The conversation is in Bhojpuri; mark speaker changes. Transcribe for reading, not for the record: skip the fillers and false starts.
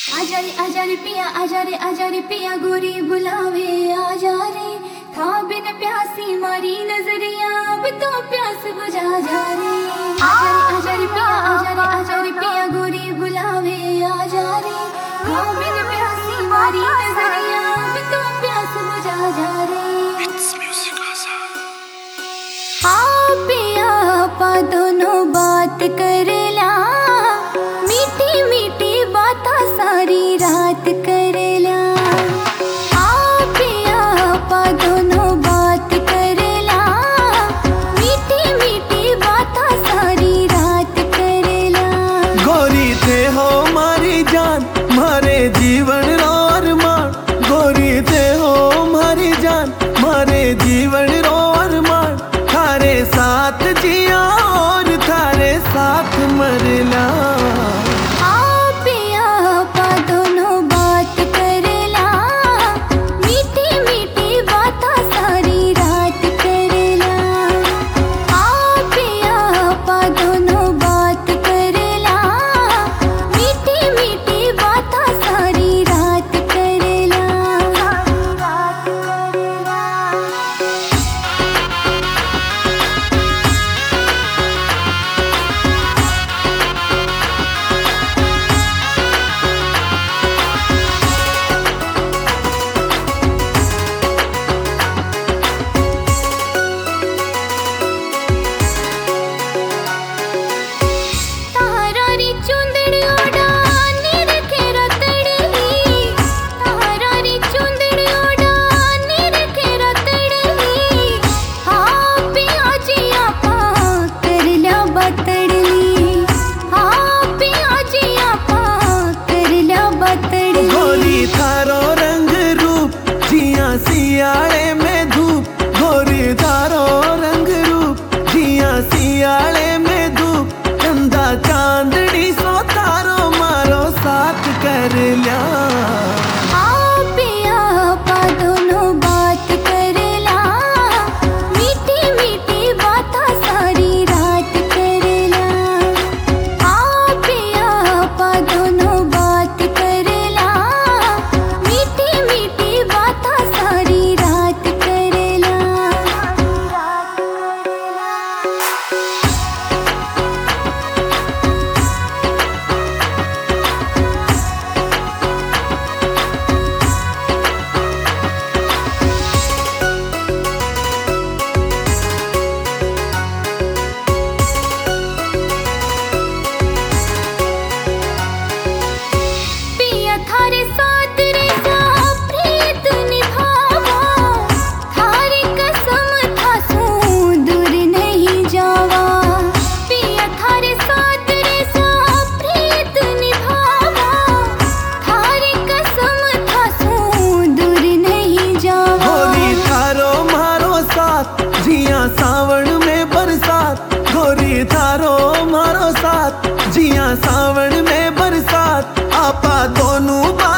Speaker 1: आजा रे पिया गोरी बुलावे आजा रे था बिन प्यासी मारी नजरिया अब तो प्यास बुझा जा रे आजा रे पिया गोरी बुलावे आजा रे था बिन प्यासी मारी नजरिया अब तो प्यास बुझा जा रे हाँ पिया आपा दोनों बात करला मीठी मीठी बाता सारी रात करला हाँ पिया आपा दोनों बात करला मीठी मीठी बाता सारी रात करला
Speaker 2: गोरी थे हो मारी जान मारे जीवन रो अरमान गोरी थे हो मारी जान मारे जीवन रो अरमान थारे साथ जिया और थारे साथ मरला गोरी थारो रंग रूप जिया सियाले में धूप गोरी थारो रंग रूप जिया सियाले में धूप चंदा चांदनी सो तारो मारो साथ कर लिया जिया सावन में बरसात गोरी थारो मारो साथ जिया सावन में बरसात आपा दोनों